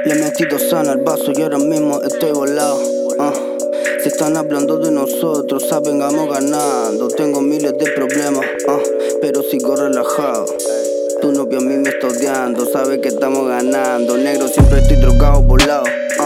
Le metí 2 años al vaso y ahora mismo estoy volado. Si están hablando de nosotros, saben, vamos ganando. Tengo miles de problemas, pero sigo relajado. Tu novio a mí me está odiando, sabe que estamos ganando. Negro, siempre estoy drogado, volado.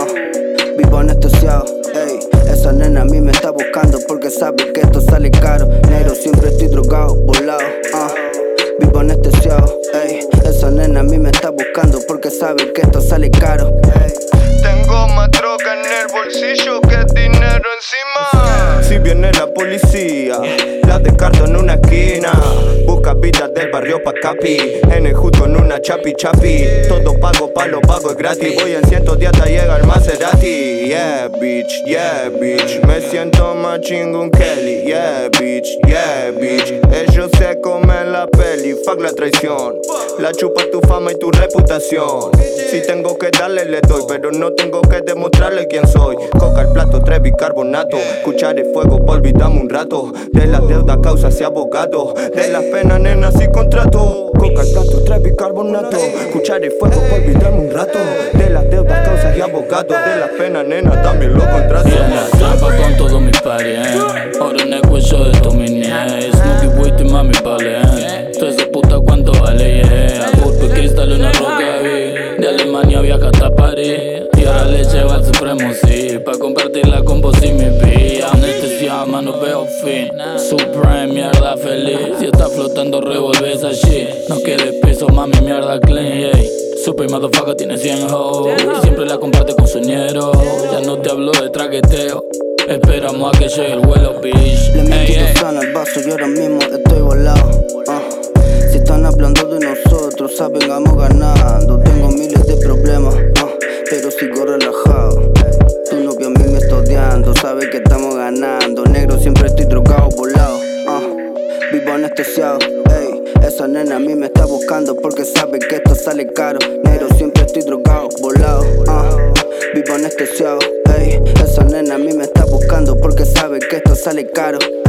Vivo anestesiado, ey. Esa nena a mí me está buscando porque sabe que esto sale caro. Negro, siempre estoy drogado, volado. Vivo anestesiado, ey. Esa nena a mí me está buscando porque sabe que esto sale caro, ey. Tengo más droga en el bolsillo que dinero encima. Si viene la policía, la descarto en una esquina. Busca vidas del barrio pa' capi, en el justo en una chapi. Todo pago pa' lo pago es gratis. Voy en 110 hasta llega el Maserati. Yeah bitch, me siento más chingón Kelly. Yeah bitch, ellos se comen la peli. Fuck la traición, la chupa tu fama y tu reputación. Si tengo que darle le doy, pero no tengo que demostrarle quién soy. Coca el plato, 3 bicarbonato. Escuchar el fuego pa' olvidarme un rato. De las deudas causas y abogado. De las penas nenas y contrato. Coca el plato, 3 bicarbonato. Escuchar el fuego pa' olvidarme un rato. De las deudas causas y abogado. De las penas nenas también lo contrato. Y en la trampa con todos mis pares. Ahora en el hueso de tu niñez. Smokey Boy y mami pale. Toda esa puta cuánto vale, yeah. A golpe cristal una roca, de Alemania viaja hasta París. Y ahora le lleva al Supremo, sí. Pa' compartirla con vos y mi vida. Anestesia, no veo fin. Supreme, mierda feliz. Si está flotando, revuelve esa shit. No quede peso, mami, mierda clean, yeah. Super motherfucker tiene 100 hoes. Siempre la comparte con su ñero. Ya no te hablo de traqueteo. Esperamos a que llegue el vuelo, bitch. Le metí 2 años al vaso y ahora mismo estoy volado. Si están hablando de nosotros, saben, vamos ganando. Tengo miles de problemas, pero sigo relajado. Tu novio a mí me está odiando, sabe que estamos ganando. Negro, siempre estoy drogado, volado. Vivo anestesiado, ey. Esa nena a mí me está buscando porque sabe que esto sale caro. Negro, siempre estoy drogado, volado. Vivo anestesiado, ey. Esa nena a mí me está buscando porque sabe que esto sale caro.